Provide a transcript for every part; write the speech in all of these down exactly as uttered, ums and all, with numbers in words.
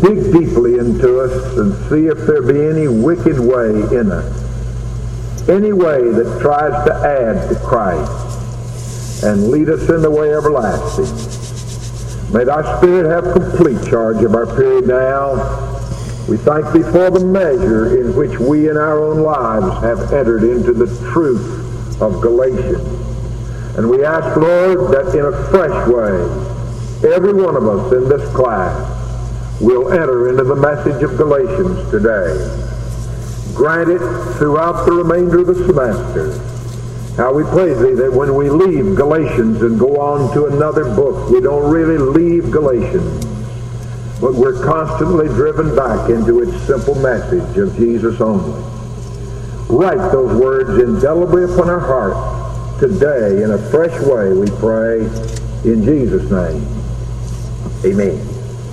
dig deeply into us and see if there be any wicked way in us, any way that tries to add to Christ and lead us in the way everlasting. May thy Spirit have complete charge of our period now. We thank thee for the measure in which we in our own lives have entered into the truth of Galatians. And we ask, Lord, that in a fresh way, every one of us in this class will enter into the message of Galatians today. Grant it throughout the remainder of the semester. Now we pray thee that when we leave Galatians and go on to another book, we don't really leave Galatians, but we're constantly driven back into its simple message of Jesus only. Write those words indelibly upon our hearts today in a fresh way, we pray, in Jesus' name. Amen.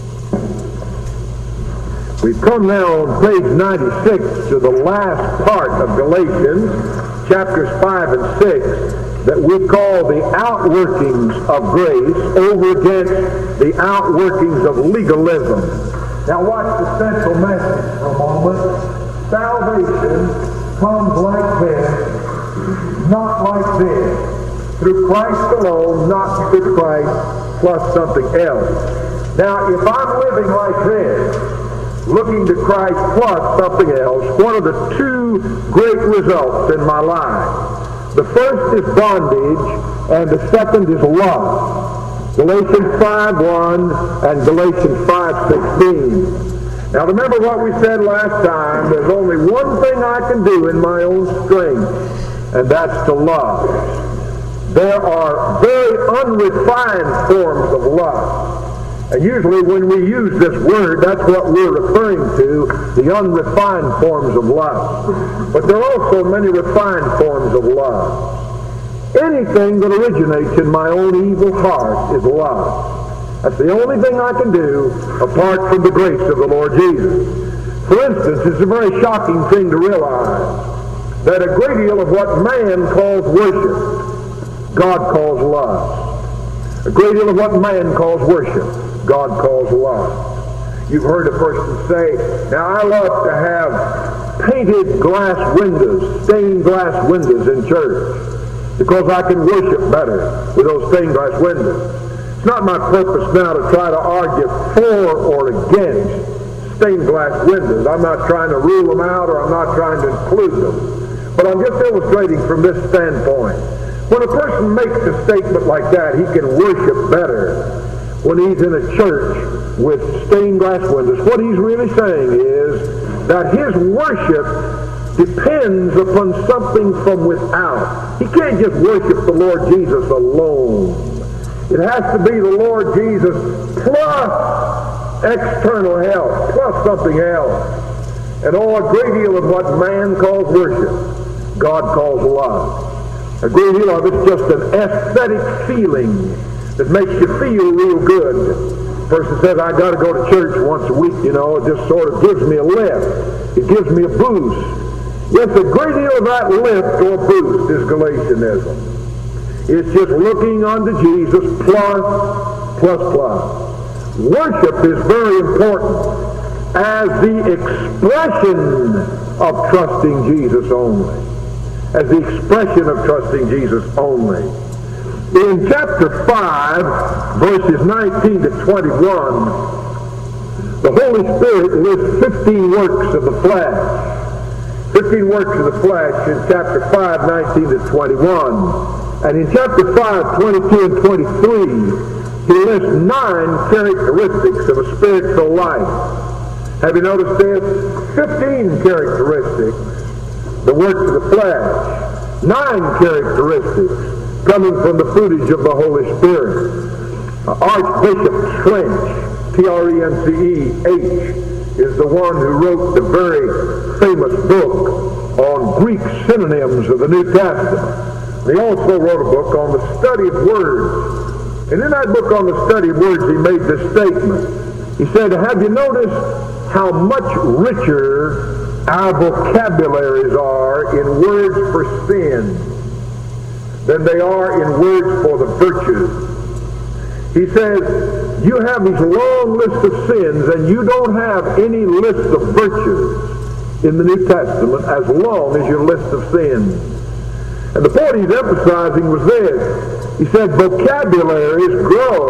We've come now on page ninety-six to the last part of Galatians, chapters five and six, that we call the outworkings of grace over against the outworkings of legalism. Now watch the central message for a moment. Salvation comes like this, not like this. Through Christ alone, not through Christ plus something else. Now if I'm living like this, looking to Christ plus something else, what are the two great results in my life? The first is bondage, and the second is love. Galatians five one and Galatians five sixteen. Now remember what we said last time. There's only one thing I can do in my own strength, and that's to love. There are very unrefined forms of love. And usually when we use this word, that's what we're referring to, the unrefined forms of love. But there are also many refined forms of love. Anything that originates in my own evil heart is love. That's the only thing I can do apart from the grace of the Lord Jesus. For instance, it's a very shocking thing to realize that a great deal of what man calls worship, God calls love. A great deal of what man calls worship, God calls love. You've heard a person say, now I love to have painted glass windows, stained glass windows in church, because I can worship better with those stained glass windows. It's not my purpose now to try to argue for or against stained glass windows. I'm not trying to rule them out, or I'm not trying to include them. But I'm just illustrating from this standpoint. When a person makes a statement like that, he can worship better when he's in a church with stained glass windows. What he's really saying is that his worship depends upon something from without. He can't just worship the Lord Jesus alone. It has to be the Lord Jesus plus external help, plus something else. And oh, a great deal of what man calls worship, God calls love. A great deal of it's just an aesthetic feeling that makes you feel real good. A person says, I got to go to church once a week, you know, it just sort of gives me a lift. It gives me a boost. Yes, a great deal of that lift or boost is Galatianism. It's just looking unto Jesus plus, plus, plus. Worship is very important as the expression of trusting Jesus only. As the expression of trusting Jesus only. In chapter five, verses nineteen to twenty-one, the Holy Spirit lists fifteen works of the flesh. fifteen works of the flesh in chapter five, nineteen to twenty-one. And in chapter five, twenty-two and twenty-three, he lists nine characteristics of a spiritual life. Have you noticed this? fifteen characteristics, the works of the flesh. Nine characteristics coming from the fruitage of the Holy Spirit. Uh, Archbishop Trench, T R E N C E H, is the one who wrote the very famous book on Greek synonyms of the New Testament. He also wrote a book on the study of words. And in that book on the study of words, he made this statement. He said, have you noticed how much richer our vocabularies are in words for sin than they are in words for the virtues? He says, you have these long lists of sins, and you don't have any list of virtues in the New Testament as long as your list of sins. And the point he's emphasizing was this. He said vocabularies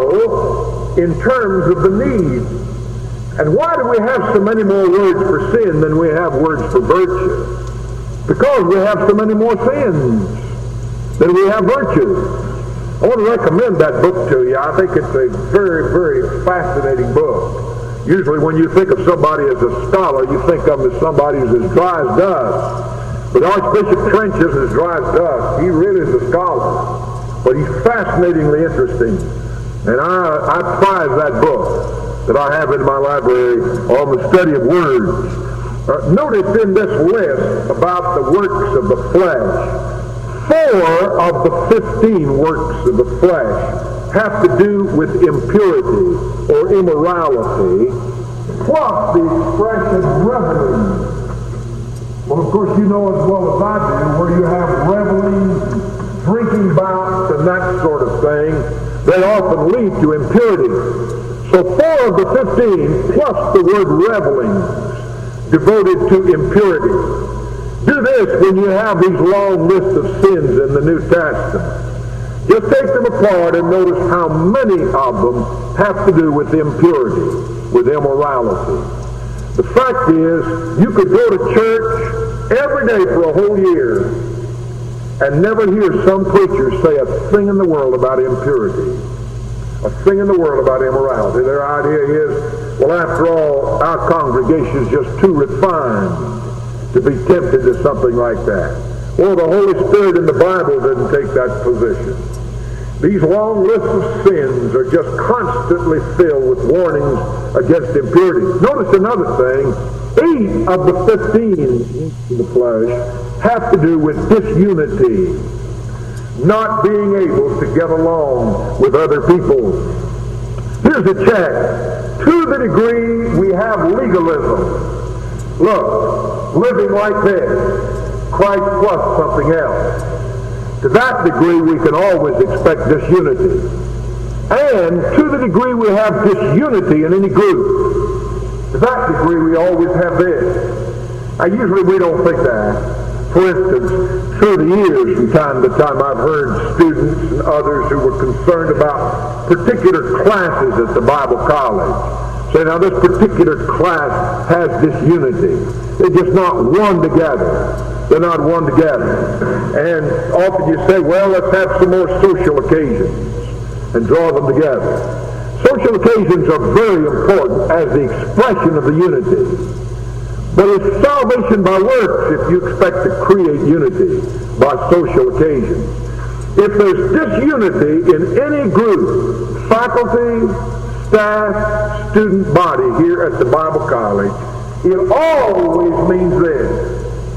grow in terms of the need. And why do we have so many more words for sin than we have words for virtue? Because we have so many more sins than we have virtues. I want to recommend that book to you. I think it's a very, very fascinating book. Usually when you think of somebody as a scholar, you think of him as somebody who's as dry as dust. But Archbishop Trench isn't as dry as dust. He really is a scholar. But he's fascinatingly interesting. And I, I prize that book that I have in my library on the study of words. Uh, notice in this list about the works of the flesh, four of the fifteen works of the flesh have to do with impurity or immorality, plus the expression reveling. Well, of course, you know as well as I do, where you have revelings, drinking bouts, and that sort of thing, they often lead to impurity. So four of the fifteen, plus the word reveling, devoted to impurity. Do this when you have these long lists of sins in the New Testament. Just take them apart and notice how many of them have to do with impurity, with immorality. The fact is, you could go to church every day for a whole year and never hear some preacher say a thing in the world about impurity, a thing in the world about immorality. Their idea is, well, after all, our congregation is just too refined to be tempted to something like that. Well, the Holy Spirit in the Bible didn't take that position. These long lists of sins are just constantly filled with warnings against impurity. Notice another thing. Eight of the fifteen in the flesh have to do with disunity, not being able to get along with other people. Here's a check. To the degree we have legalism, look, living like this, Christ plus something else. To that degree, we can always expect disunity. And to the degree we have disunity in any group, to that degree we always have this. Now, usually we don't think that. For instance, through the years, from time to time, I've heard students and others who were concerned about particular classes at the Bible college say, now this particular class has disunity. They're just not one together. They're not one together. And often you say, well, let's have some more social occasions and draw them together. Social occasions are very important as the expression of the unity. But it's salvation by works if you expect to create unity by social occasions. If there's disunity in any group, faculty, staff, student body here at the Bible college, it always means this: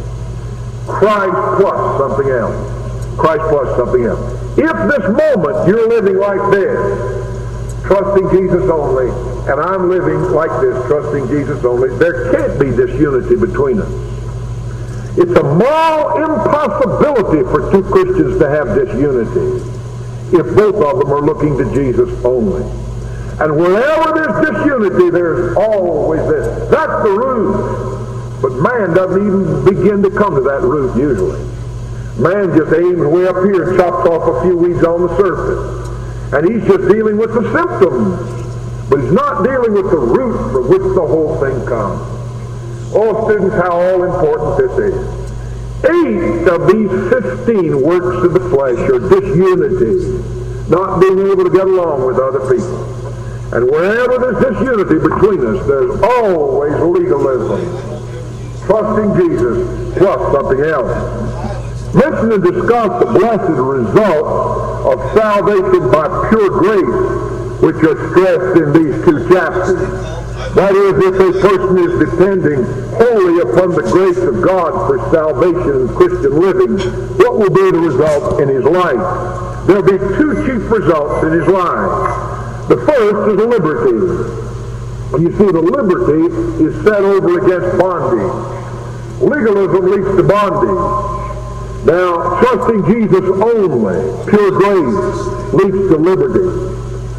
Christ plus something else. Christ plus something else. If this moment you're living like this, trusting Jesus only, and I'm living like this, trusting Jesus only, there can't be disunity between us. It's a moral impossibility for two Christians to have disunity if both of them are looking to Jesus only. And wherever there's disunity, there's always this. That's the root. But man doesn't even begin to come to that root usually. Man just aims way up here and chops off a few weeds on the surface. And he's just dealing with the symptoms. But he's not dealing with the root from which the whole thing comes. Oh, students, how all important this is. Eight of these fifteen works of the flesh are disunity, not being able to get along with other people. And wherever there's disunity between us, there's always legalism. Trusting Jesus plus something else. Mention and discuss the blessed result of salvation by pure grace, which are stressed in these two chapters. That is, if a person is depending wholly upon the grace of God for salvation and Christian living, what will be the result in his life? There will be two chief results in his life. The first is liberty. You see, the liberty is set over against bondage. Legalism leads to bondage. Now, trusting Jesus only, pure grace, leads to liberty.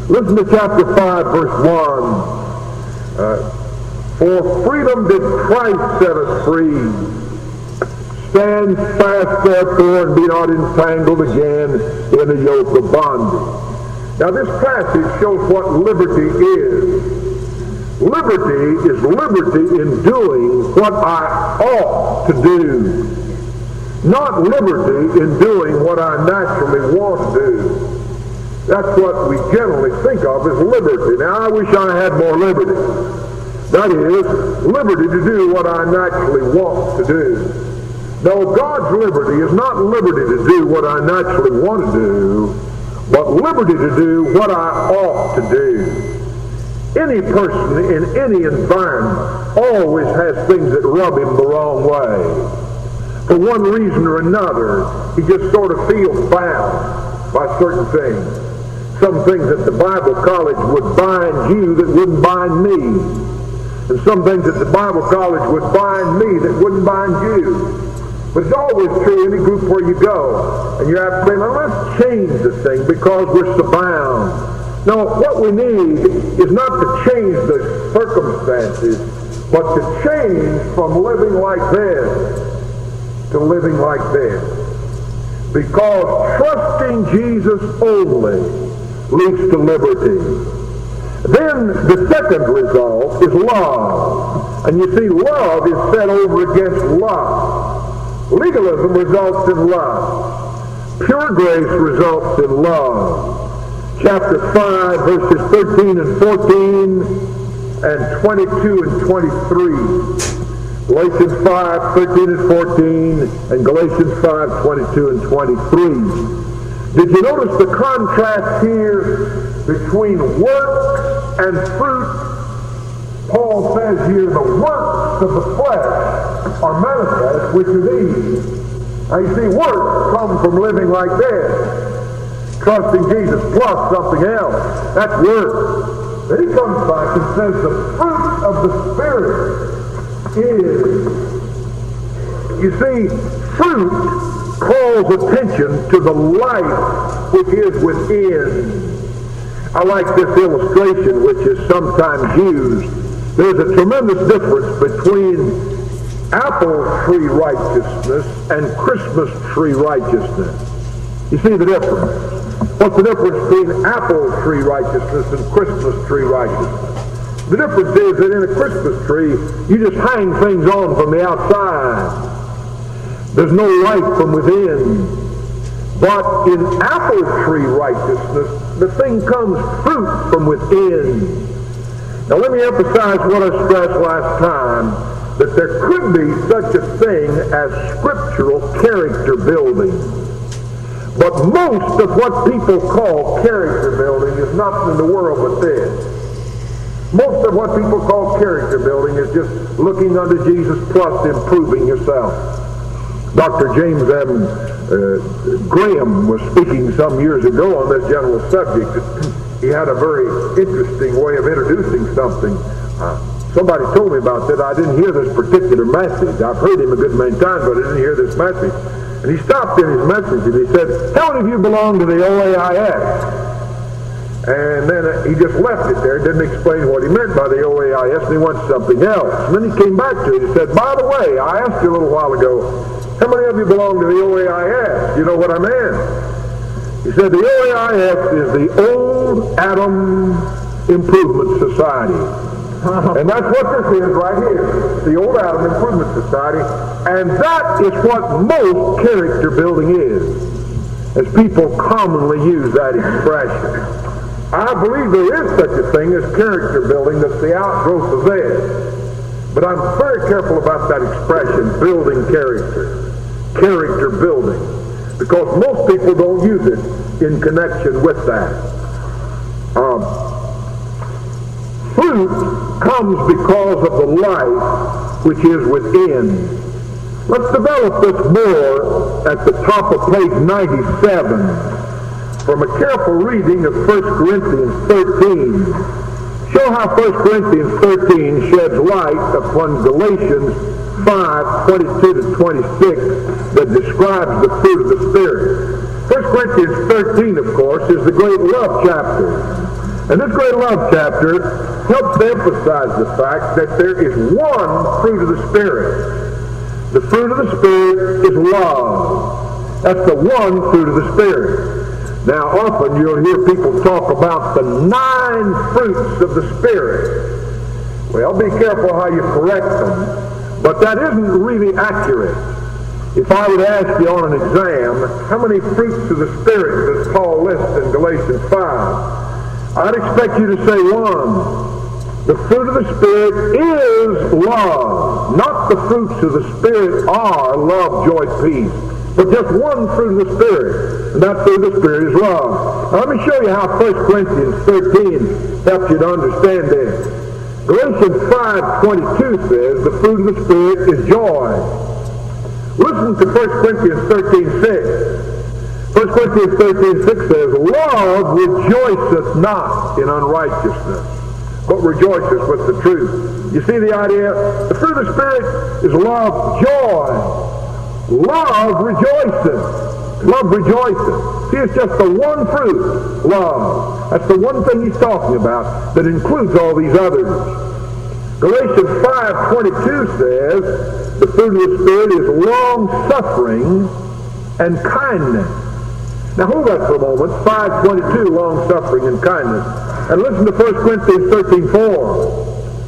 Listen to chapter five, verse one. Uh, For freedom did Christ set us free. Stand fast, therefore, and be not entangled again in a yoke of bondage. Now, this passage shows what liberty is. Liberty is liberty in doing what I ought to do, not liberty in doing what I naturally want to do. That's what we generally think of as liberty. Now, I wish I had more liberty. That is, liberty to do what I naturally want to do. No, God's liberty is not liberty to do what I naturally want to do, but liberty to do what I ought to do. Any person in any environment always has things that rub him the wrong way. For one reason or another, he just sort of feels bound by certain things. Some things at the Bible college would bind you that wouldn't bind me. And some things at the Bible college would bind me that wouldn't bind you. But it's always true any group where you go. And you have to say, now let's change the thing because we're so bound. Now, what we need is not to change the circumstances, but to change from living like this to living like this. Because trusting Jesus only leads to liberty. Then the second result is love. And you see, love is set over against love. Legalism results in love. Pure grace results in love. Chapter five, verses thirteen and fourteen, and twenty-two and twenty-three. Galatians five, thirteen and fourteen, and Galatians five, twenty-two and twenty-three. Did you notice the contrast here between works and fruit? Paul says here, the works of the flesh are manifest, which is these. Now you see, works come from living like this, trusting Jesus plus something else. That's work. Then he comes back and says the fruit of the Spirit is, you see, fruit calls attention to the life which is within. I like this illustration which is sometimes used. There's a tremendous difference between apple tree righteousness and Christmas tree righteousness. You see the difference? What's the difference between apple tree righteousness and Christmas tree righteousness? The difference is that in a Christmas tree, you just hang things on from the outside. There's no light from within. But in apple tree righteousness, the thing comes fruit from within. Now let me emphasize what I stressed last time, that there could be such a thing as scriptural character building. But most of what people call character building is nothing in the world but this. Most of what people call character building is just looking unto Jesus plus improving yourself. Doctor James M. Uh, Graham was speaking some years ago on this general subject. He had a very interesting way of introducing something. Uh, somebody told me about that. I didn't hear this particular message. I've heard him a good many times, but I didn't hear this message. And he stopped in his message and he said, how many of you belong to the O A I S? And then uh, he just left it there, didn't explain what he meant by the O A I S, and he went to something else. And then he came back to it. He said, by the way, I asked you a little while ago, how many of you belong to the O A I S? You know what I meant? He said the O A I S is the Old Adam Improvement Society. And that's what this is right here, the Old Adam Improvement Society. And that is what most character building is, as people commonly use that expression. I believe there is such a thing as character building that's the outgrowth of this. But I'm very careful about that expression, building character, character building, because most people don't use it in connection with that. Um, fruit comes because of the life which is within. Let's develop this more at the top of page ninety-seven from a careful reading of First Corinthians thirteen. Show how First Corinthians thirteen sheds light upon Galatians five, twenty-two to twenty-six that describes the fruit of the Spirit. First Corinthians thirteen, of course, is the great love chapter. And this great love chapter helps to emphasize the fact that there is one fruit of the Spirit. The fruit of the Spirit is love. That's the one fruit of the Spirit. Now, often you'll hear people talk about the nine fruits of the Spirit. Well, be careful how you correct them, but that isn't really accurate. If I would ask you on an exam, how many fruits of the Spirit does Paul list in Galatians five? I'd expect you to say one. The fruit of the Spirit is love. Not the fruits of the Spirit are love, joy, peace. But just one fruit of the Spirit. And that fruit of the Spirit is love. Now let me show you how First Corinthians thirteen helps you to understand this. Galatians five twenty-two says the fruit of the Spirit is joy. Listen to First Corinthians thirteen six. First Corinthians thirteen six says, love rejoiceth not in unrighteousness, but rejoiceth with the truth. You see the idea? The fruit of the Spirit is love, joy. Love rejoiceth. Love rejoiceth. See, it's just the one fruit, love. That's the one thing he's talking about that includes all these others. Galatians five twenty-two says, the fruit of the Spirit is long-suffering and kindness. Now hold that for a moment. five twenty-two, long-suffering and kindness. And listen to First Corinthians thirteen four.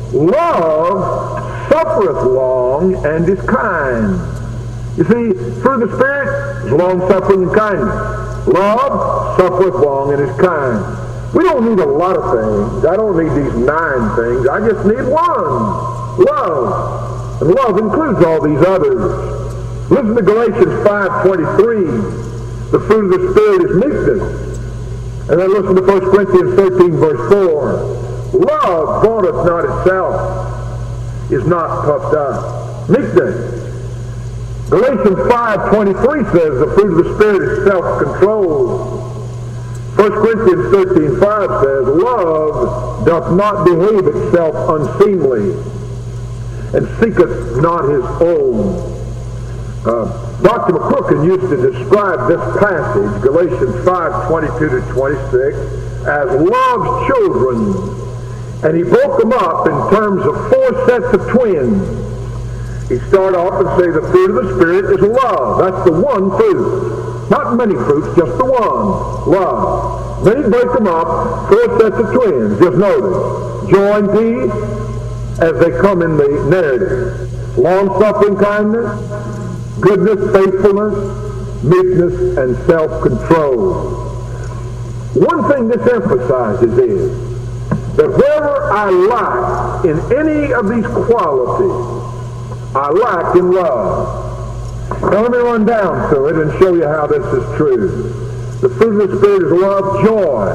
Love suffereth long and is kind. You see, fruit of the Spirit is long-suffering and kindness. Love suffereth long and is kind. We don't need a lot of things. I don't need these nine things. I just need one. Love. And love includes all these others. Listen to Galatians five twenty-three. The fruit of the Spirit is meekness. And then listen to First Corinthians thirteen, verse four. Love vaunteth not itself, is not puffed up. Meekness. Galatians five twenty-three says the fruit of the Spirit is self-control. First Corinthians thirteen five says, love doth not behave itself unseemly, and seeketh not his own. Uh, Doctor McCrocken used to describe this passage, Galatians five twenty-two to twenty-six, as love's children. And he broke them up in terms of four sets of twins. He'd start off and say the fruit of the Spirit is love. That's the one fruit. Not many fruits, just the one. Love. Then he'd break them up, four sets of twins. Just notice. Joy and peace as they come in the narrative. Long-suffering kindness, goodness, faithfulness, meekness, and self-control. One thing this emphasizes is that wherever I lack in any of these qualities, I lack in love. Now let me run down to it and show you how this is true. The fruit of the Spirit is love, joy.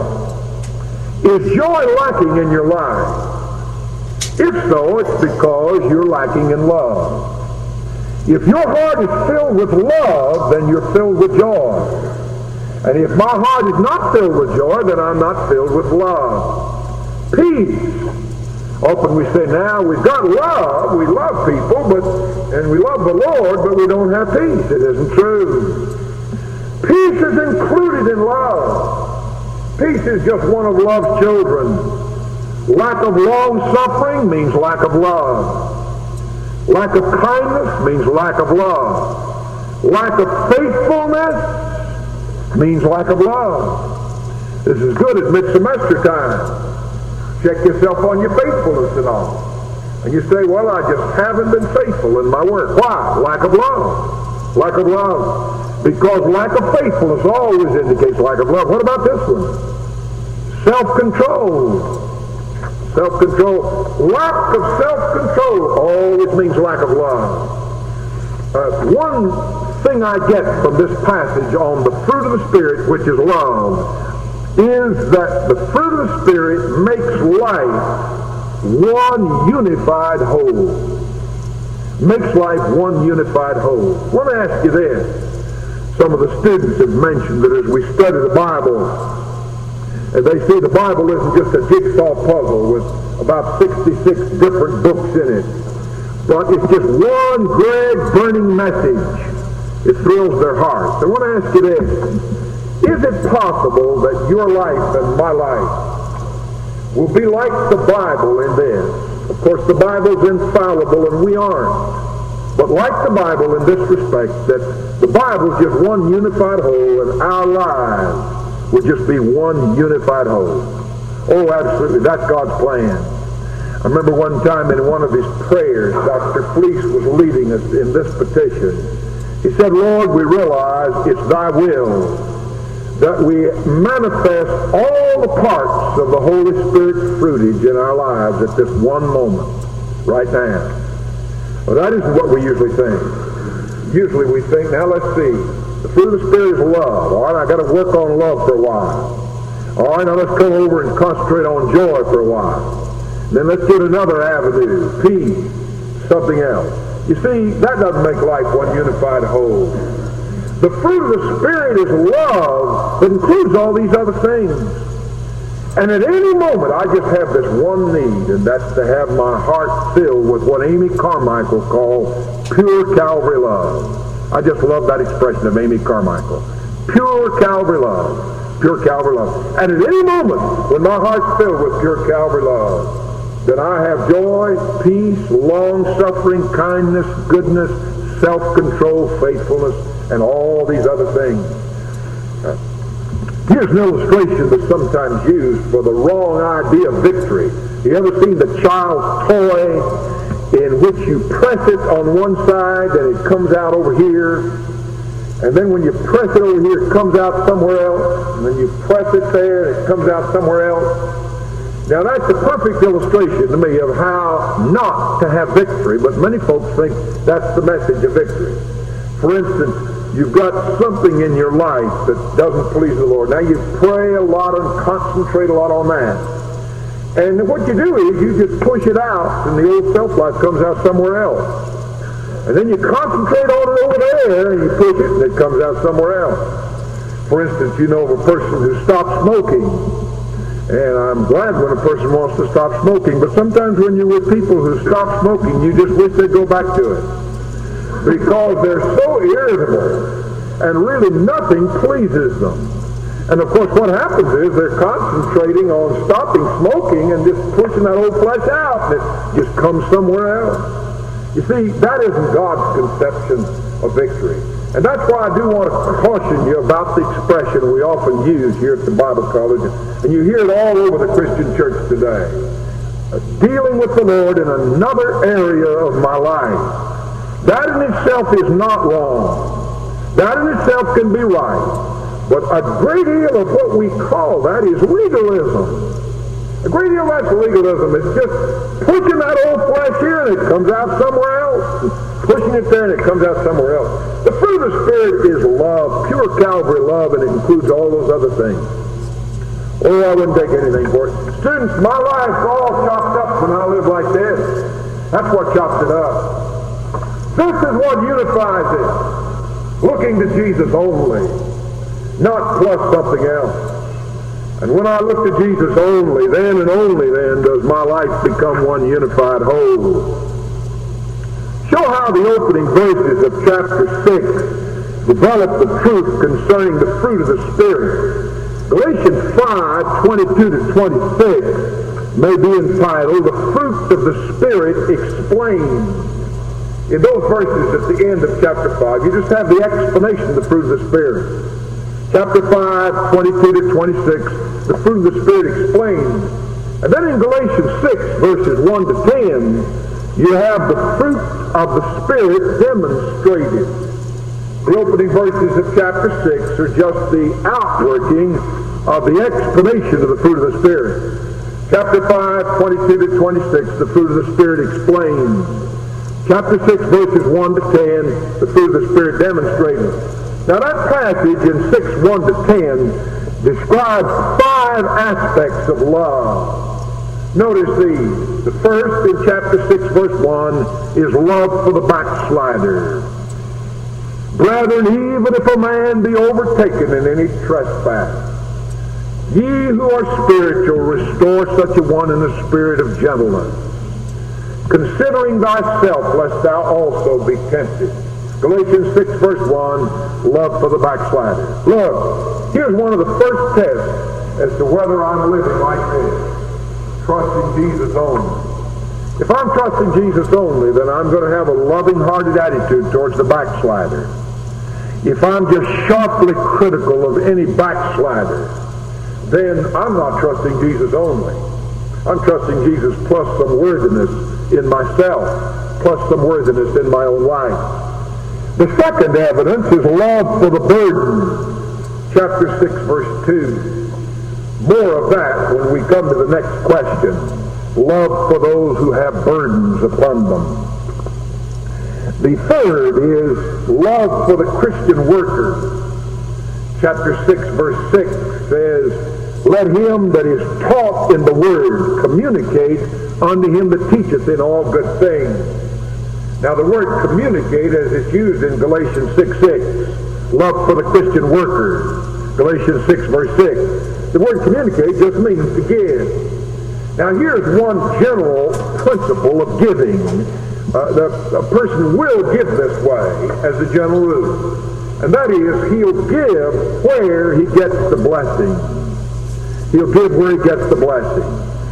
Is joy lacking in your life? If so, it's because you're lacking in love. If your heart is filled with love, then you're filled with joy. And if my heart is not filled with joy, then I'm not filled with love. Peace. Often we say, now we've got love, we love people, but and we love the Lord, but we don't have peace. It isn't true. Peace is included in love. Peace is just one of love's children. Lack of long-suffering means lack of love. Lack of kindness means lack of love. Lack of faithfulness means lack of love. This is good at mid-semester time. Check yourself on your faithfulness and all. And you say, well, I just haven't been faithful in my work. Why? Lack of love. Lack of love. Because lack of faithfulness always indicates lack of love. What about this one? Self-control. Self-control. Lack of self-control always means lack of love. Uh, one thing I get from this passage on the fruit of the Spirit, which is love, is that the fruit of the Spirit makes life one unified whole. Makes life one unified whole. Let me ask you this. Some of the students have mentioned that as we study the Bible, and they see the Bible isn't just a jigsaw puzzle with about sixty-six different books in it, but it's just one great burning message. It thrills their hearts. I want to ask you this. Is it possible that your life and my life will be like the Bible in this. Of course, the Bible's infallible and we aren't. But like the Bible in this respect, that the Bible's just one unified whole and our lives will just be one unified whole. Oh, absolutely. That's God's plan. I remember one time in one of his prayers, Doctor Fleece was leading us in this petition. He said, Lord, we realize it's thy will that we manifest all the parts of the Holy Spirit's fruitage in our lives at this one moment, right now. Well, that isn't what we usually think. Usually we think, now let's see, the fruit of the Spirit is love. All right, I've got to work on love for a while. All right, now let's come over and concentrate on joy for a while. Then let's get another avenue, peace, something else. You see, that doesn't make life one unified whole. The fruit of the Spirit is love that includes all these other things. And at any moment, I just have this one need, and that's to have my heart filled with what Amy Carmichael called pure Calvary love. I just love that expression of Amy Carmichael. Pure Calvary love. Pure Calvary love. And at any moment, when my heart's filled with pure Calvary love, then I have joy, peace, long-suffering, kindness, goodness, self-control, faithfulness, and all these other things. Uh, here's an illustration that's sometimes used for the wrong idea of victory. You ever seen the child's toy in which you press it on one side and it comes out over here, and then when you press it over here it comes out somewhere else, and then you press it there and it comes out somewhere else? Now that's a perfect illustration to me of how not to have victory, but many folks think that's the message of victory. For instance, you've got something in your life that doesn't please the Lord. Now you pray a lot and concentrate a lot on that. And what you do is you just push it out and the old self-life comes out somewhere else. And then you concentrate on it over there and you push it and it comes out somewhere else. For instance, you know of a person who stopped smoking. And I'm glad when a person wants to stop smoking, but sometimes when you're with people who stop smoking, you just wish they'd go back to it. Because they're so irritable, and really nothing pleases them. And of course what happens is they're concentrating on stopping smoking and just pushing that old flesh out, and it just comes somewhere else. You see, that isn't God's conception of victory. And that's why I do want to caution you about the expression we often use here at the Bible College, and you hear it all over the Christian church today. Uh, dealing with the Lord in another area of my life. That in itself is not wrong. That in itself can be right. But a great deal of what we call that is legalism. A great deal of that's legalism. It's just pushing that old flesh here and it comes out somewhere else. Pushing it there and it comes out somewhere else. The fruit of the Spirit is love, pure Calvary love, and it includes all those other things. Oh, I wouldn't take anything for it. Students, my life's all chopped up when I live like this. That's what chops it up. This is what unifies it. Looking to Jesus only, not plus something else. And when I look to Jesus only, then and only then does my life become one unified whole. Show how the opening verses of chapter six develop the truth concerning the fruit of the Spirit. Galatians five, twenty-two to twenty-six may be entitled, The Fruit of the Spirit Explained. In those verses at the end of chapter five, you just have the explanation of the fruit of the Spirit. Chapter five, twenty-two to twenty-six, the fruit of the Spirit explained. And then in Galatians six, verses one to ten, you have the fruit of the Spirit demonstrated. The opening verses of chapter six are just the outworking of the explanation of the fruit of the Spirit. Chapter five, twenty-two to twenty-six, the fruit of the Spirit explained. Chapter six, verses one to ten, the fruit of the Spirit demonstrated. Now that passage in six, one to ten describes five aspects of love. Notice these. The first in chapter six, verse one, is love for the backslider. Brethren, even if a man be overtaken in any trespass, ye who are spiritual, restore such a one in the spirit of gentleness, considering thyself, lest thou also be tempted. Galatians six, verse one, love for the backslider. Look, here's one of the first tests as to whether I'm living like this. trusting Jesus only. If I'm trusting Jesus only, then I'm going to have a loving-hearted attitude towards the backslider. If I'm just sharply critical of any backslider, then I'm not trusting Jesus only. I'm trusting Jesus plus some worthiness in myself, plus some worthiness in my own life. The second evidence is love for the burden. Chapter six, verse two. More of that when we come to the next question. Love for those who have burdens upon them. The third is love for the Christian worker. Chapter six, verse six says, let him that is taught in the word communicate unto him that teacheth in all good things. Now the word communicate, as it's used in Galatians six six, love for the Christian worker. Galatians six, verse six. The word communicate just means to give. Now here's one general principle of giving. Uh, the, a person will give this way as a general rule. And that is, he'll give where he gets the blessing. He'll give where he gets the blessing.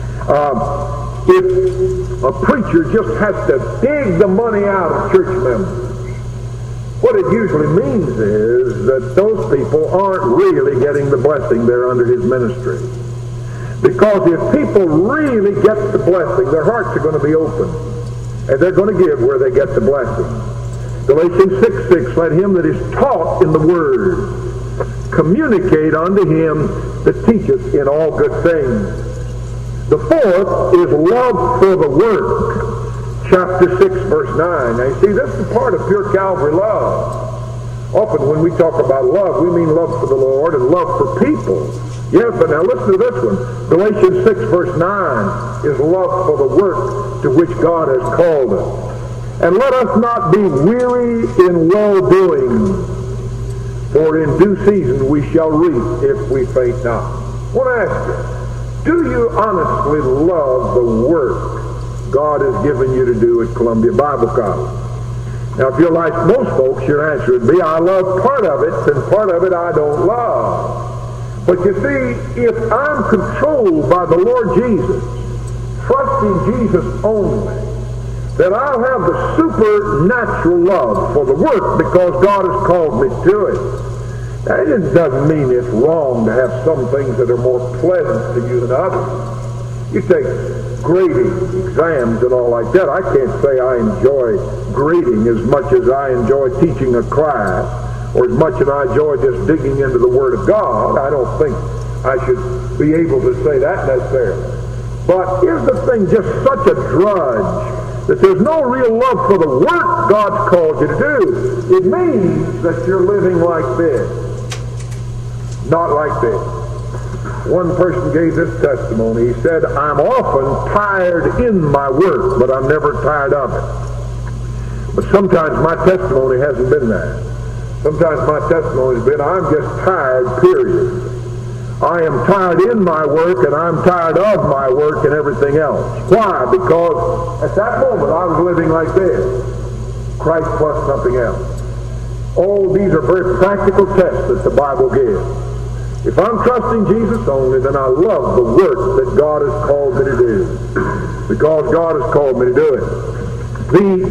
Um, if a preacher just has to dig the money out of church members, what it usually means is that those people aren't really getting the blessing there under his ministry. Because if people really get the blessing, their hearts are going to be open. And they're going to give where they get the blessing. Galatians six six, let him that is taught in the word communicate unto him that teacheth in all good things. The fourth is love for the work. Chapter six, verse nine. Now you see, this is part of pure Calvary love. Often when we talk about love, we mean love for the Lord and love for people. Yes, but now listen to this one. Galatians six, verse nine is love for the work to which God has called us. And let us not be weary in well-doing, for in due season we shall reap if we faint not. I want to ask you, do you honestly love the work God has given you to do at Columbia Bible College? Now, if you're like most folks, your answer would be, I love part of it, and part of it I don't love. But you see, if I'm controlled by the Lord Jesus, trusting Jesus only, then I'll have the supernatural love for the work because God has called me to it. Now, it doesn't mean it's wrong to have some things that are more pleasant to you than others. You take grading exams and all like that. I can't say I enjoy grading as much as I enjoy teaching a class, or as much as I enjoy just digging into the Word of God. I don't think I should be able to say that necessarily. But is the thing just such a drudge that there's no real love for the work God's called you to do? It means that you're living like this, not like this. One person gave this testimony. He said, I'm often tired in my work, but I'm never tired of it. But sometimes my testimony hasn't been that. Sometimes my testimony has been, I'm just tired, period. I am tired in my work, and I'm tired of my work and everything else. Why? Because at that moment I was living like this. Christ plus something else. All these are very practical tests that the Bible gives. If I'm trusting Jesus only, then I love the work that God has called me to do, because God has called me to do it. The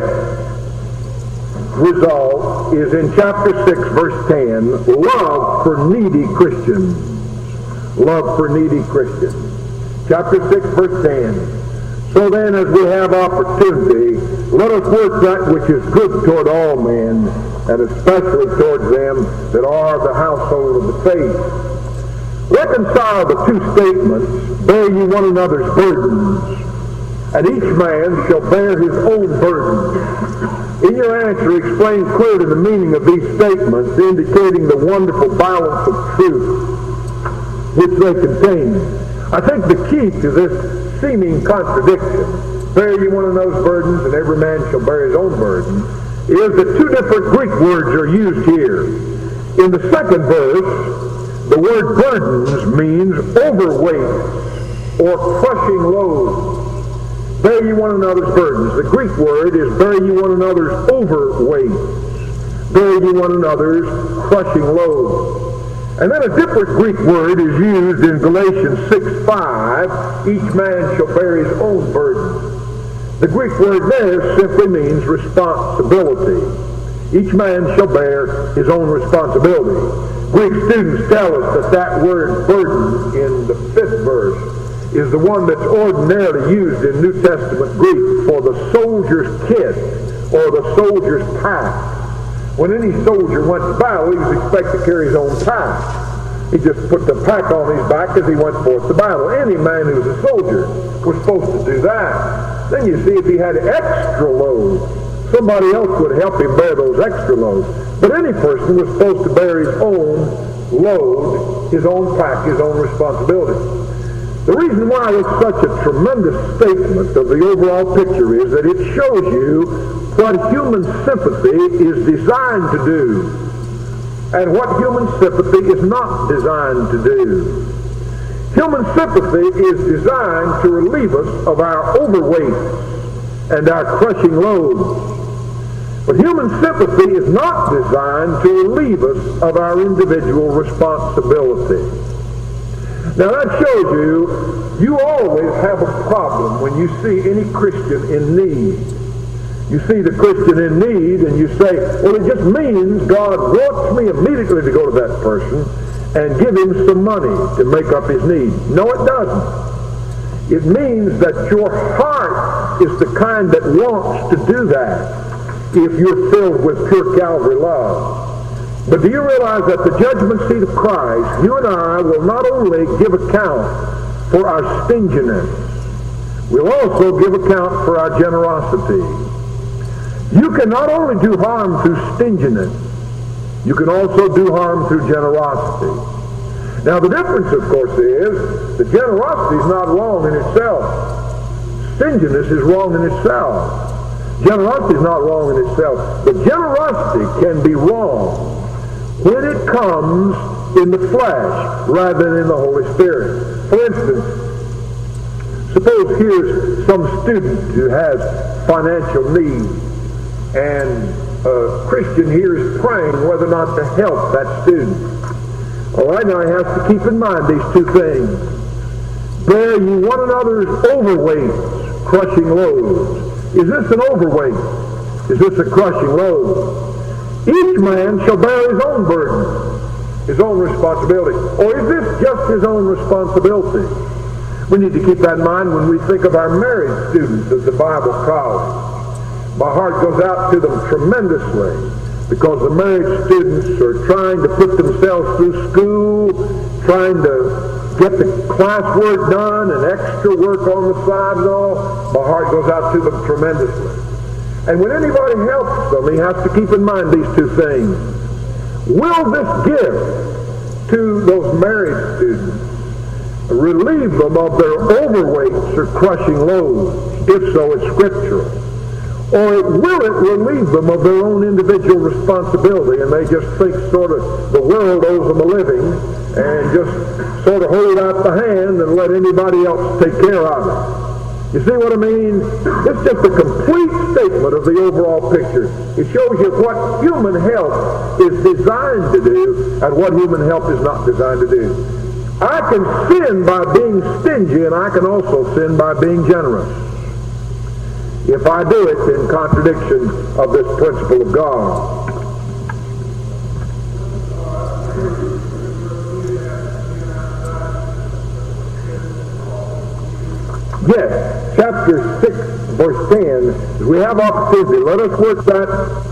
fifth result is in chapter six, verse ten, love for needy Christians. Love for needy Christians. Chapter six, verse ten. So then, as we have opportunity, let us work that which is good toward all men, and especially towards them that are the household of the faith. Reconcile the two statements, bear ye one another's burdens, and each man shall bear his own burden. In your answer, explain clearly the meaning of these statements, indicating the wonderful balance of truth which they contain. I think the key to this seeming contradiction, bear ye one another's burdens, and every man shall bear his own burden, is that two different Greek words are used here. In the second verse, the word burdens means overweight or crushing loads. Bear ye one another's burdens. The Greek word is bear ye one another's overweight. Bear ye one another's crushing loads. And then a different Greek word is used in Galatians six five, each man shall bear his own burden. The Greek word there simply means responsibility. Each man shall bear his own responsibility. Greek students tell us that that word burden in the fifth verse is the one that's ordinarily used in New Testament Greek for the soldier's kit or the soldier's pack. When any soldier went to battle, he was expected to carry his own pack. He just put the pack on his back as he went forth to battle. Any man who was a soldier was supposed to do that. Then you see if he had extra loads, somebody else would help him bear those extra loads. But any person was supposed to bear his own load, his own pack, his own responsibility. The reason why it's such a tremendous statement of the overall picture is that it shows you what human sympathy is designed to do and what human sympathy is not designed to do. Human sympathy is designed to relieve us of our overweight and our crushing loads. But human sympathy is not designed to relieve us of our individual responsibility. Now that shows you, you always have a problem when you see any Christian in need. You see the Christian in need and you say, well, it just means God wants me immediately to go to that person and give him some money to make up his need. No, it doesn't. It means that your heart is the kind that wants to do that if you're filled with pure Calvary love. But do you realize that the judgment seat of Christ, you and I will not only give account for our stinginess, we'll also give account for our generosity. You can not only do harm through stinginess, you can also do harm through generosity. Now the difference, of course, is that generosity is not wrong in itself. Stinginess is wrong in itself. Generosity is not wrong in itself. But generosity can be wrong when it comes in the flesh rather than in the Holy Spirit. For instance, suppose here's some student who has financial need, and a Christian here is praying whether or not to help that student. All right, now he has to keep in mind these two things. Bear ye one another's overweights, crushing loads. Is this an overweight? Is this a crushing load? Each man shall bear his own burden, his own responsibility. Or is this just his own responsibility? We need to keep that in mind when we think of our married students, as the Bible calls. My heart goes out to them tremendously because the married students are trying to put themselves through school, trying to get the classwork done and extra work on the side and all. My heart goes out to them tremendously. And when anybody helps them, he has to keep in mind these two things. Will this gift to those married students relieve them of their overweights or crushing loads? If so, it's scriptural. Or will it relieve them of their own individual responsibility and they just think sort of the world owes them a living and just sort of hold out the hand and let anybody else take care of it? You see what I mean? It's just a complete statement of the overall picture. It shows you what human help is designed to do and what human help is not designed to do. I can sin by being stingy, and I can also sin by being generous, if I do it in contradiction of this principle of God. Yes, chapter six, verse ten, we have opportunity. Let us work that.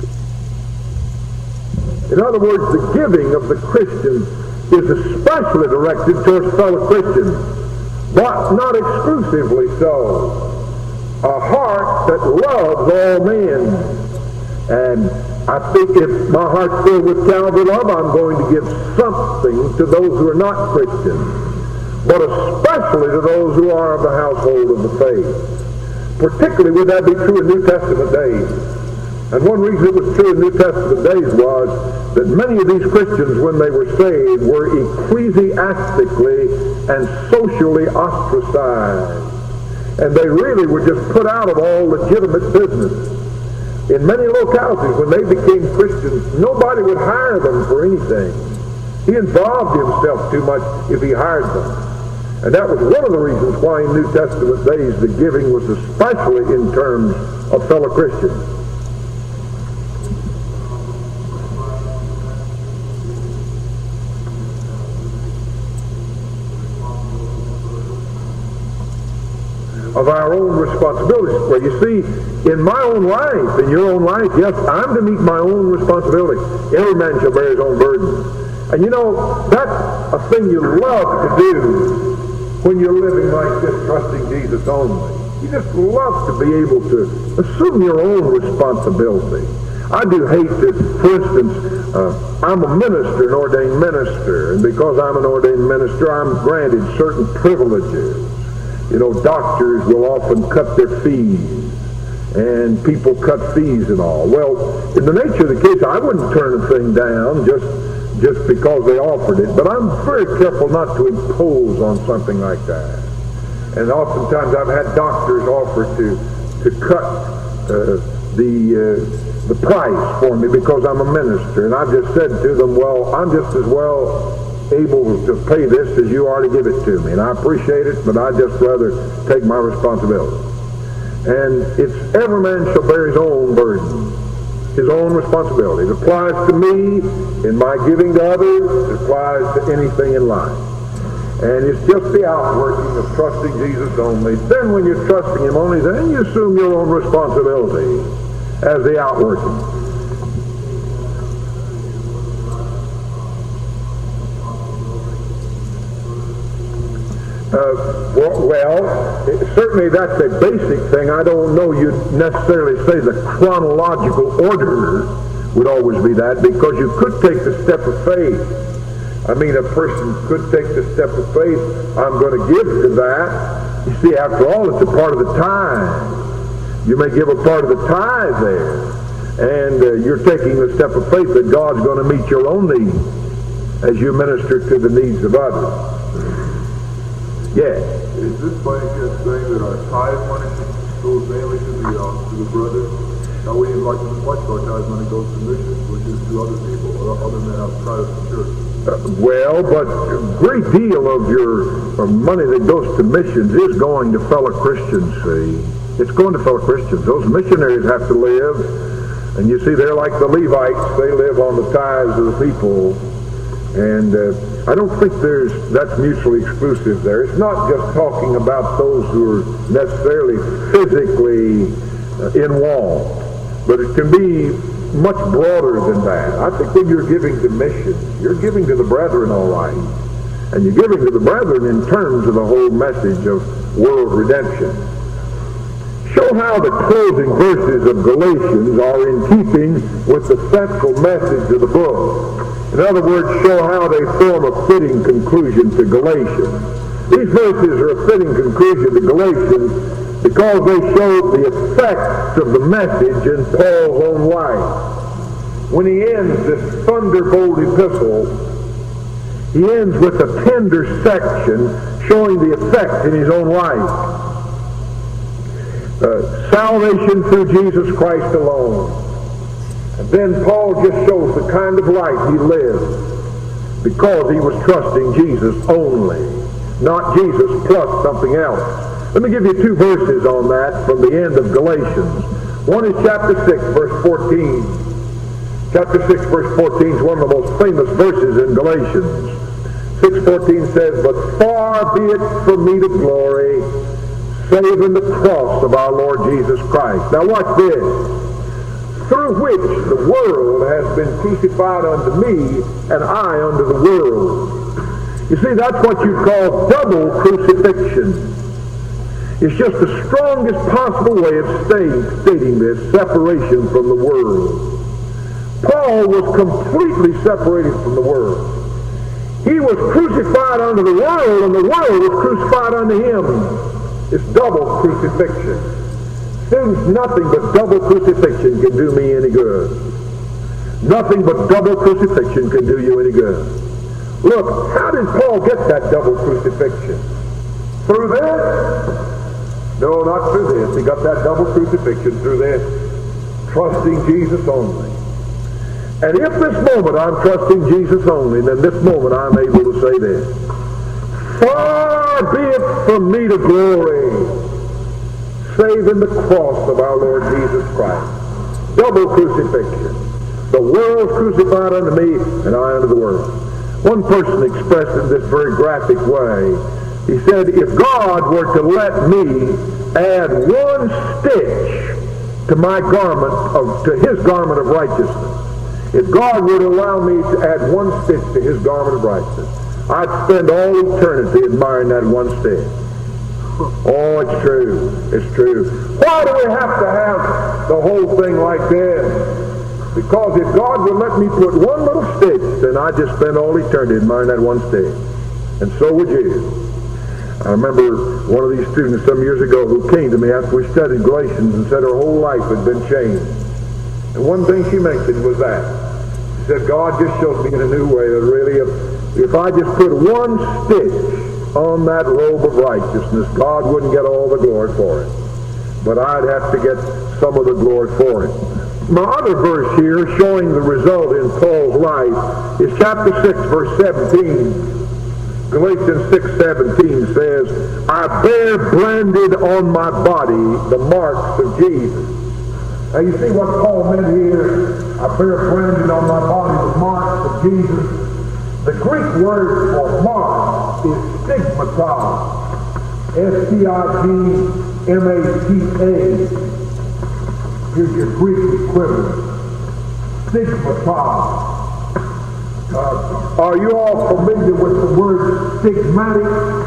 In other words, the giving of the Christian is especially directed towards fellow Christians, but not exclusively so. A heart that loves all men. And I think if my heart's filled with Calvary love, I'm going to give something to those who are not Christians, but especially to those who are of the household of the faith. Particularly would that be true in New Testament days. And one reason it was true in New Testament days was that many of these Christians, when they were saved, were ecclesiastically and socially ostracized. And they really were just put out of all legitimate business. In many localities, when they became Christians, nobody would hire them for anything. He involved himself too much if he hired them. And that was one of the reasons why in New Testament days the giving was especially in terms of fellow Christians. Of our own responsibilities. Well, you see, in my own life, in your own life, yes, I'm to meet my own responsibility. Every man shall bear his own burden. And you know, that's a thing you love to do when you're living like this, trusting Jesus only. You just love to be able to assume your own responsibility. I do hate that, for instance, uh, I'm a minister, an ordained minister, and because I'm an ordained minister, I'm granted certain privileges. You know, doctors will often cut their fees, and people cut fees and all. Well, in the nature of the case, I wouldn't turn a thing down just just because they offered it, but I'm very careful not to impose on something like that. And oftentimes I've had doctors offer to to cut uh, the uh, the price for me because I'm a minister, and I've just said to them, well, I'm just as well able to pay this as you are to give it to me, and I appreciate it, but I'd just rather take my responsibility. And it's every man shall bear his own burden, his own responsibility. It applies to me in my giving to others. It applies to anything in life. And it's just the outworking of trusting Jesus only. Then when you're trusting him only, then you assume your own responsibility as the outworking. Uh, well, certainly that's a basic thing. I don't know you'd necessarily say the chronological order would always be that, because you could take the step of faith. I mean, a person could take the step of faith. I'm going to give to that. You see, after all, it's a part of the tithe. You may give a part of the tithe there, and uh, you're taking the step of faith that God's going to meet your own needs as you minister to the needs of others. Yes. Is this by any chance saying that our tithe money goes mainly to the uh, to the brothers? Now we like to much of our tithe money goes to missions, which is to other people, other men outside of the church. Uh, well, but a great deal of your uh, money that goes to missions is going to fellow Christians, see. It's going to fellow Christians. Those missionaries have to live, and you see, they're like the Levites. They live on the tithes of the people, and uh, I don't think there's that's mutually exclusive there. It's not just talking about those who are necessarily physically uh, involved, but it can be much broader than that. I think when you're giving to missions, you're giving to the brethren, all right. And you're giving to the brethren in terms of the whole message of world redemption. Show how the closing verses of Galatians are in keeping with the central message of the book. In other words, show how they form a fitting conclusion to Galatians. These verses are a fitting conclusion to Galatians because they show the effects of the message in Paul's own life. When he ends this thunderbolt epistle, he ends with a tender section showing the effect in his own life. Uh, salvation through Jesus Christ alone. And then Paul just shows the kind of life he lived because he was trusting Jesus only, not Jesus plus something else. Let me give you two verses on that from the end of Galatians. One is chapter six, verse fourteen. Chapter six, verse fourteen is one of the most famous verses in Galatians. six fourteen says, "But far be it from me to glory, save in the cross of our Lord Jesus Christ." Now watch this. "Through which the world has been crucified unto me, and I unto the world." You see, that's what you call double crucifixion. It's just the strongest possible way of stating, stating this, separation from the world. Paul was completely separated from the world. He was crucified unto the world, and the world was crucified unto him. It's double crucifixion. Students, nothing but double crucifixion can do me any good. Nothing but double crucifixion can do you any good. Look, how did Paul get that double crucifixion? Through this? No, not through this. He got that double crucifixion through this. Trusting Jesus only. And if this moment I'm trusting Jesus only, then this moment I'm able to say this. Far be it from me to glory, save in the cross of our Lord Jesus Christ. Double crucifixion. The world's crucified unto me, and I unto the world. One person expressed it in this very graphic way. He said, if God were to let me add one stitch to my garment, of, to his garment of righteousness, if God would allow me to add one stitch to his garment of righteousness, I'd spend all eternity admiring that one stitch. Oh, it's true. It's true. Why do we have to have the whole thing like this? Because if God would let me put one little stitch, then I'd just spend all eternity admiring that one stitch. And so would you. I remember one of these students some years ago who came to me after we studied Galatians and said her whole life had been changed. And one thing she mentioned was that. She said, God just showed me in a new way that really if, if I just put one stitch on that robe of righteousness, God wouldn't get all the glory for it. But I'd have to get some of the glory for it. My other verse here showing the result in Paul's life is chapter six, verse seventeen. Galatians six seventeen says, I bear branded on my body the marks of Jesus. Now you see what Paul meant here? I bear branded on my body the marks of Jesus. The Greek word for mark is stigmata. S T I G M A T A. Here's your Greek equivalent. Stigmata. Uh, are you all familiar with the word stigmatic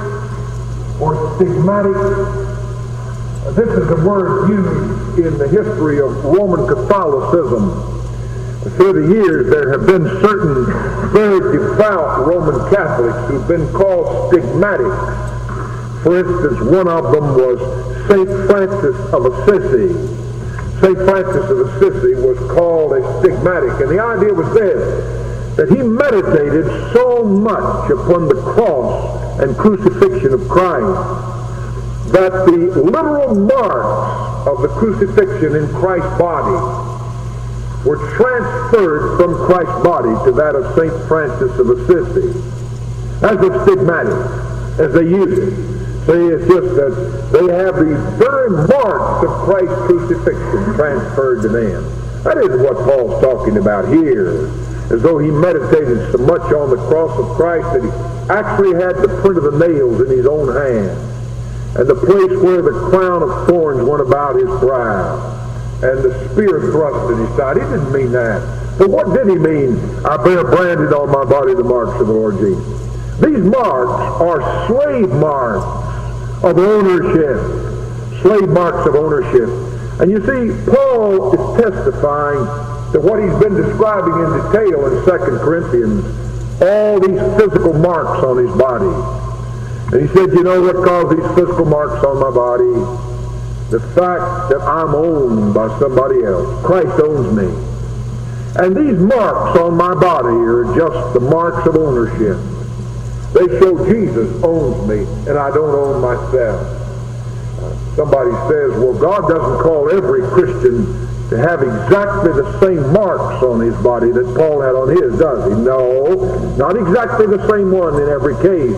or stigmatic? Uh, this is a word used in the history of Roman Catholicism. Through the years, there have been certain very devout Roman Catholics who've been called stigmatics. For instance, one of them was Saint Francis of Assisi. Saint Francis of Assisi was called a stigmatic, and the idea was this, that he meditated so much upon the cross and crucifixion of Christ that the literal marks of the crucifixion in Christ's body were transferred from Christ's body to that of Saint Francis of Assisi as a stigmatic, as they use it. See, it's just that they have these very marks of Christ's crucifixion transferred to them. That isn't what Paul's talking about here, as though he meditated so much on the cross of Christ that he actually had the print of the nails in his own hand, and the place where the crown of thorns went about his brow, and the spear thrust in his side. He didn't mean that. But what did he mean? I bear branded on my body the marks of the Lord Jesus. These marks are slave marks of ownership. Slave marks of ownership. And you see, Paul is testifying to what he's been describing in detail in Second Corinthians, all these physical marks on his body. And he said, you know what caused these physical marks on my body? The fact that I'm owned by somebody else. Christ owns me. And these marks on my body are just the marks of ownership. They show Jesus owns me, and I don't own myself. Uh, somebody says, well, God doesn't call every Christian to have exactly the same marks on his body that Paul had on his, does he? No, not exactly the same one in every case.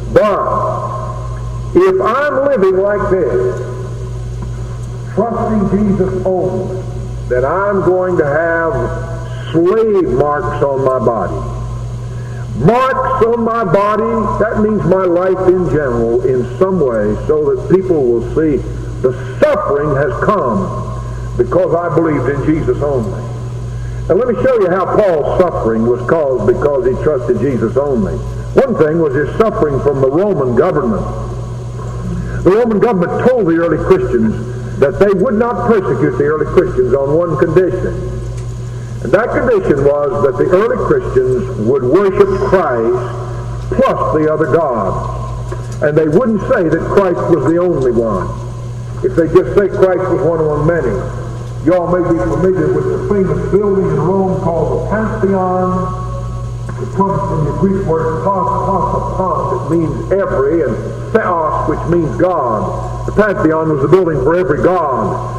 But if I'm living like this, trusting Jesus only, then I'm going to have slave marks on my body. Marks on my body, that means my life in general in some way, so that people will see the suffering has come because I believed in Jesus only. And let me show you how Paul's suffering was caused because he trusted Jesus only. One thing was his suffering from the Roman government. The Roman government told the early Christians that they would not persecute the early Christians on one condition. And that condition was that the early Christians would worship Christ plus the other gods. And they wouldn't say that Christ was the only one. If they just say Christ was one among many. You all may be familiar with the famous building in Rome called the Pantheon. It comes from the Greek word pas, pas, pas, it means every, and theos, which means God. The Pantheon was the building for every god.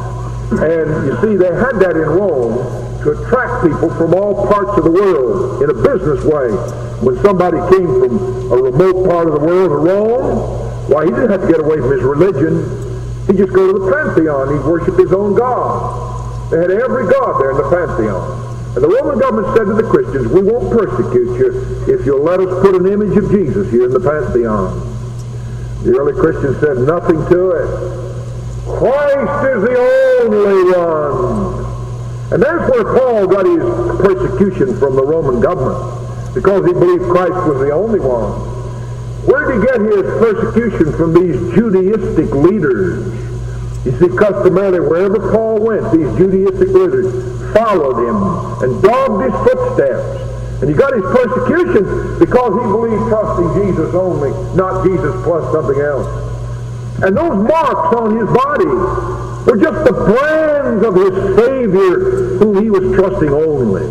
And you see, they had that in Rome to attract people from all parts of the world in a business way. When somebody came from a remote part of the world to Rome, why, he didn't have to get away from his religion. He'd just go to the Pantheon. He'd worship his own god. They had every god there in the Pantheon. And the Roman government said to the Christians, we won't persecute you if you'll let us put an image of Jesus here in the Pantheon. The early Christians said nothing to it. Christ is the only one. And that's where Paul got his persecution from the Roman government, because he believed Christ was the only one. Where did he get his persecution? From these Judaistic leaders. You see, customarily, wherever Paul went, these Judaistic leaders followed him and dogged his footsteps. And he got his persecution because he believed trusting Jesus only, not Jesus plus something else. And those marks on his body were just the brands of his Savior whom he was trusting only,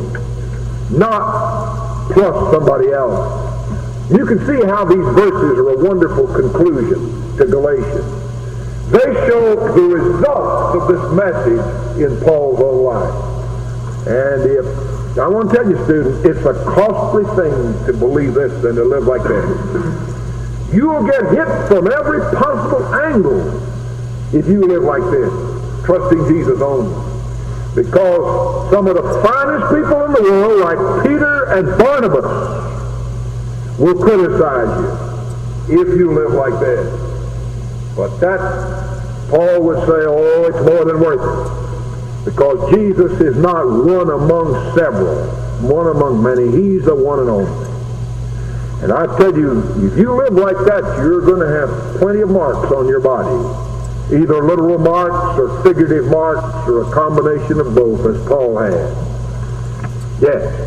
not plus somebody else. You can see how these verses are a wonderful conclusion to Galatians. They show the results of this message in Paul's own life. And if, I want to tell you, students, it's a costly thing to believe this and to live like this. You will get hit from every possible angle if you live like this, trusting Jesus only. Because some of the finest people in the world, like Peter and Barnabas, will criticize you if you live like this. But that, Paul would say, oh, it's more than worth it. Because Jesus is not one among several, one among many. He's the one and only. And I tell you, if you live like that, you're going to have plenty of marks on your body. Either literal marks or figurative marks or a combination of both, as Paul had. Yes.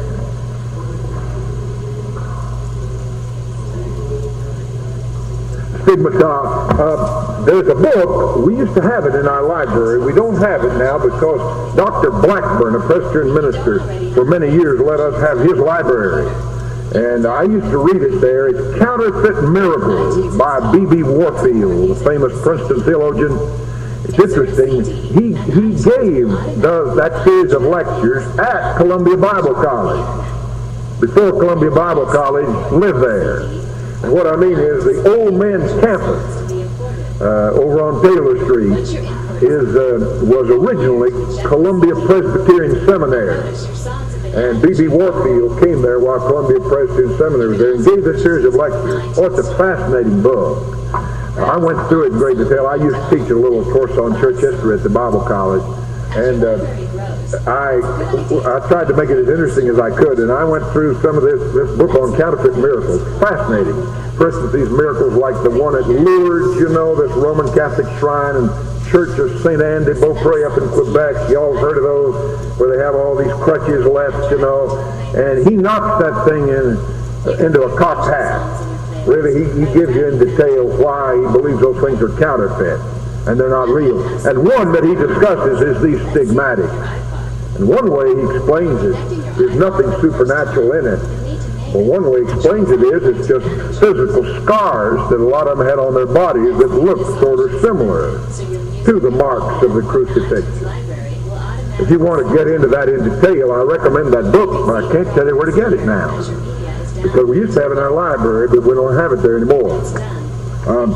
Stigmata. Uh, there's a book. We used to have it in our library. We don't have it now because Doctor Blackburn, a Presbyterian minister, for many years let us have his library. And I used to read it there. It's Counterfeit Miracles by B B Warfield, the famous Princeton theologian. It's interesting. He, he gave the, that series of lectures at Columbia Bible College. Before Columbia Bible College lived there. And what I mean is the old men's campus uh, over on Taylor Street is uh, was originally Columbia Presbyterian Seminary. And B B Warfield came there while Columbia Presbyterian Seminary was there and gave this series of lectures. Oh, it's a fascinating book. Uh, I went through it in great detail. I used to teach a little course on church history at the Bible College. And uh, I I tried to make it as interesting as I could, and I went through some of this, this book on counterfeit miracles. Fascinating. For instance, these miracles like the one at Lourdes, you know, this Roman Catholic shrine, and Church of Saint Anne de Beaupré up in Quebec. You all heard of those, where they have all these crutches left, you know. And he knocks that thing in into a cocked hat. Really, he, he gives you in detail why he believes those things are counterfeit and they're not real. And one that he discusses is these stigmatics. And one way he explains it, there's nothing supernatural in it. Well, one way he explains it is it's just physical scars that a lot of them had on their bodies that look sort of similar to the marks of the crucifixion. If you want to get into that in detail, I recommend that book, but I can't tell you where to get it now. Because we used to have it in our library, but we don't have it there anymore. Um,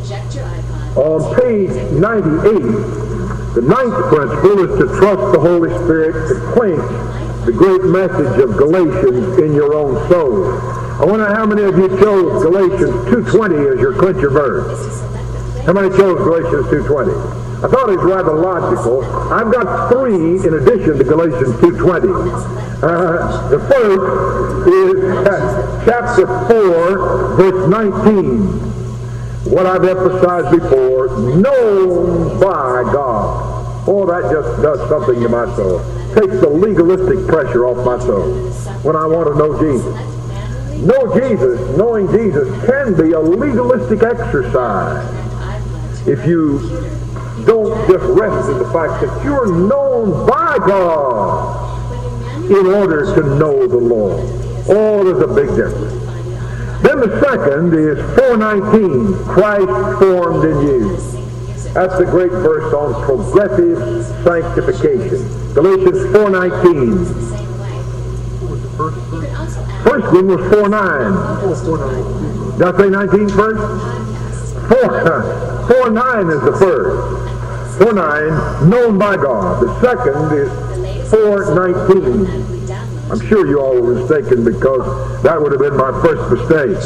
on page ninety-eight, the ninth principle is to trust the Holy Spirit to clinch the great message of Galatians in your own soul. I wonder how many of you chose Galatians two twenty as your clincher verse. How many chose Galatians two twenty? I thought it was rather logical. I've got three in addition to Galatians two twenty. Uh, the first is uh, chapter four, verse nineteen. What I've emphasized before, known by God. Oh, that just does something to my soul. Takes the legalistic pressure off my soul when I want to know Jesus. Know Jesus, knowing Jesus can be a legalistic exercise if you don't just rest in the fact that you're known by God in order to know the Lord. Oh, there's a big difference. Then the second is four nineteen, Christ formed in you. That's the great verse on progressive sanctification. Galatians four nineteen. First one was four nine. Did I say nineteen first? four, four nine is the first. four nine, known by God. The second is four nineteen. I'm sure you all were mistaken because that would have been my first mistake.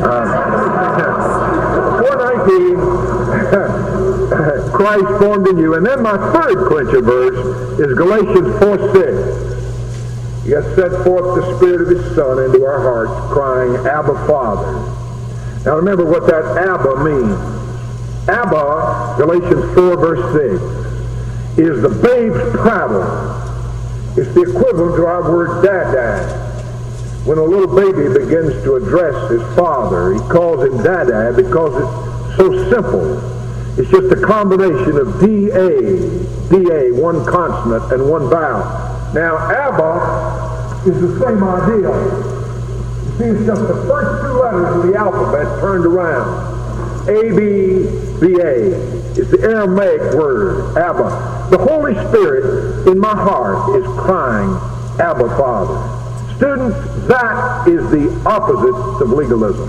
Uh, four nineteen, Christ formed in you. And then my third clincher verse is Galatians four six. He has sent forth the Spirit of His Son into our hearts, crying, Abba, Father. Now remember what that Abba means. Abba, Galatians four verse six, is the babe's prattle. It's the equivalent to our word dada. When a little baby begins to address his father, he calls him dada because it's so simple. It's just a combination of D A, D A, one consonant and one vowel. Now, Abba is the same idea. You see, it's just the first two letters of the alphabet turned around. A, B, B, A. It's the Aramaic word, Abba. The Holy Spirit in my heart is crying, Abba, Father. Students, that is the opposite of legalism.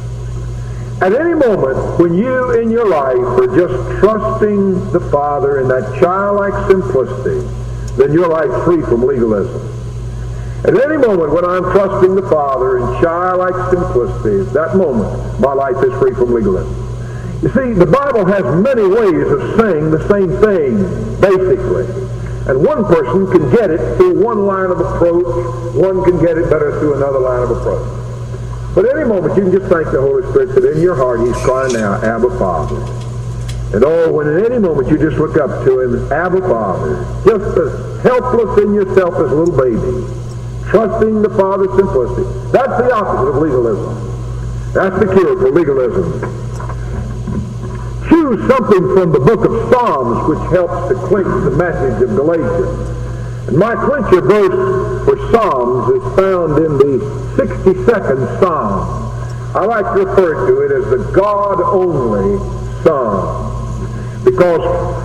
At any moment, when you in your life are just trusting the Father in that childlike simplicity, then your life's free from legalism. At any moment when I'm trusting the Father in childlike simplicity, at that moment, my life is free from legalism. You see, the Bible has many ways of saying the same thing, basically. And one person can get it through one line of approach, one can get it better through another line of approach. But at any moment, you can just thank the Holy Spirit that in your heart He's crying now, Abba, Father. And oh, when at any moment you just look up to Him, Abba, Father, just as helpless in yourself as a little baby, trusting the Father's simplicity. That's the opposite of legalism. That's the cure for legalism. Choose something from the book of Psalms which helps to clinch the message of Galatians. And my clincher verse for Psalms is found in the sixty-second Psalm. I like to refer to it as the God-only Psalm, because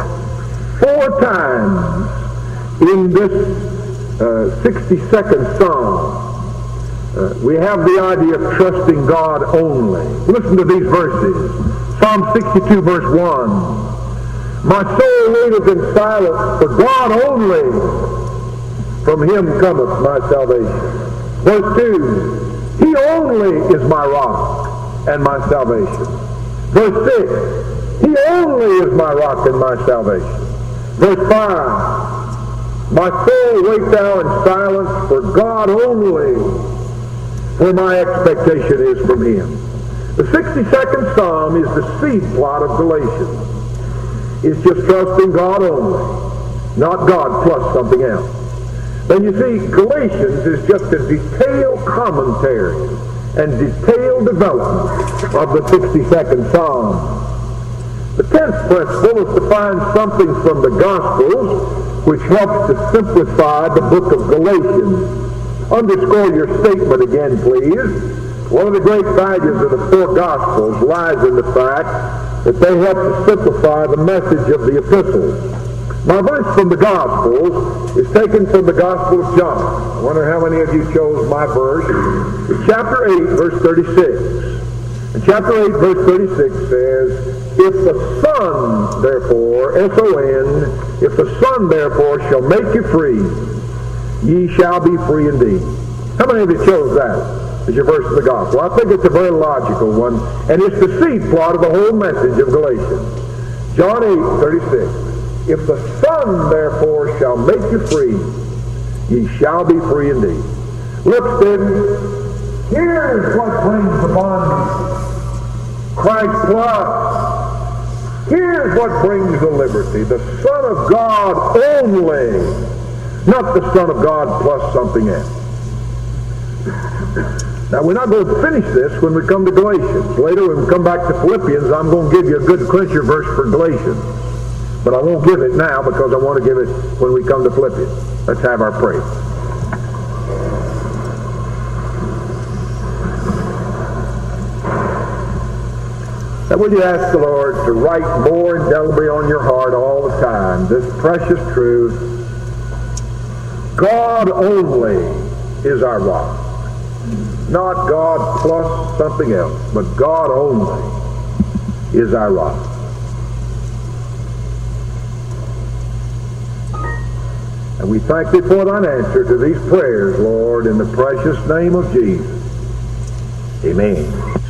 four times in this uh, sixty-second Psalm uh, we have the idea of trusting God only. Listen to these verses. Psalm sixty-two verse one. My soul waiteth in silence for God only. From Him cometh my salvation. Verse two. He only is my rock and my salvation. Verse six. He only is my rock and my salvation. Verse five. My soul wait thou in silence for God only, for my expectation is from Him. The sixty-second Psalm is the seed plot of Galatians. It's just trusting God only, not God plus something else. And you see, Galatians is just a detailed commentary and detailed development of the sixty-second Psalm. The tenth principle is to find something from the Gospels which helps to simplify the book of Galatians. Underscore your statement again, please. One of the great values of the four Gospels lies in the fact that they help to simplify the message of the epistles. My verse from the Gospels is taken from the Gospel of John. I wonder how many of you chose my verse. It's chapter eight, verse thirty-six. And chapter eight, verse thirty-six says, If the Son, therefore, S O N, if the Son, therefore, shall make you free, ye shall be free indeed. How many of you chose that as your verse of the Gospel? I think it's a very logical one, and it's the seed plot of the whole message of Galatians. John eight, thirty-six. If the Son, therefore, shall make you free, ye shall be free indeed. Look, students, here's what brings the bondage. Christ plus. Here's what brings the liberty. The Son of God only, not the Son of God plus something else. Now, we're not going to finish this when we come to Galatians. Later, when we come back to Philippians, I'm going to give you a good clincher verse for Galatians. But I won't give it now because I want to give it when we come to Philippians. Let's have our prayer. Now, will you ask the Lord to write more indelibly on your heart all the time this precious truth? God only is our rock. Not God plus something else, but God only is our rock. And we thank thee for thine answer to these prayers, Lord, in the precious name of Jesus. Amen.